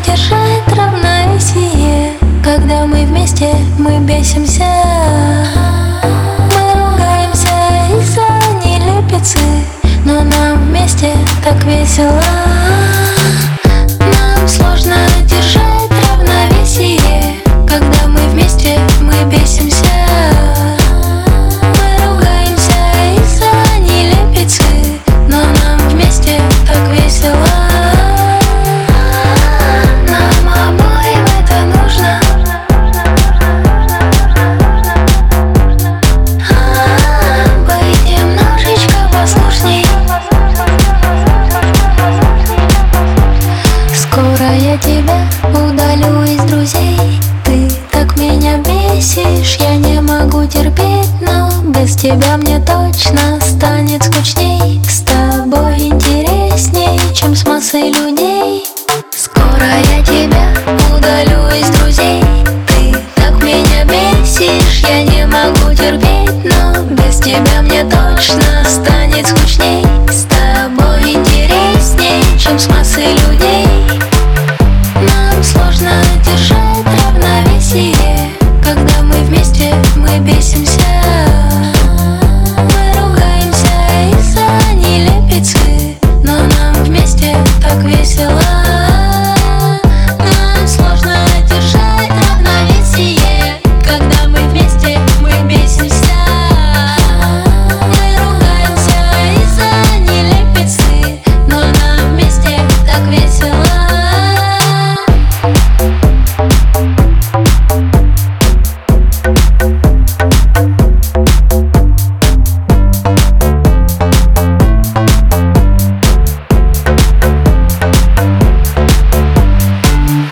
держать равновесие. Когда мы вместе, мы бесимся. Мы ругаемся из-за нелепицы, но нам вместе так весело. Нам сложно держать равновесие. Когда мы вместе, мы бесимся. Мы ругаемся из-за нелепицы, но нам вместе так весело. Нам обоим это нужно. Быть немножечко послушней. Скоро я тебя удалю из друзей. Ты так меня бесишь, я не могу терпеть, но без тебя мне точно станет скучней. С тобой интересней, чем с массой людей. Скоро я тебя удалю из друзей. Ты так меня бесишь, я не могу терпеть, но без тебя мне точно станет скучней. С тобой интересней, чем с массой людей.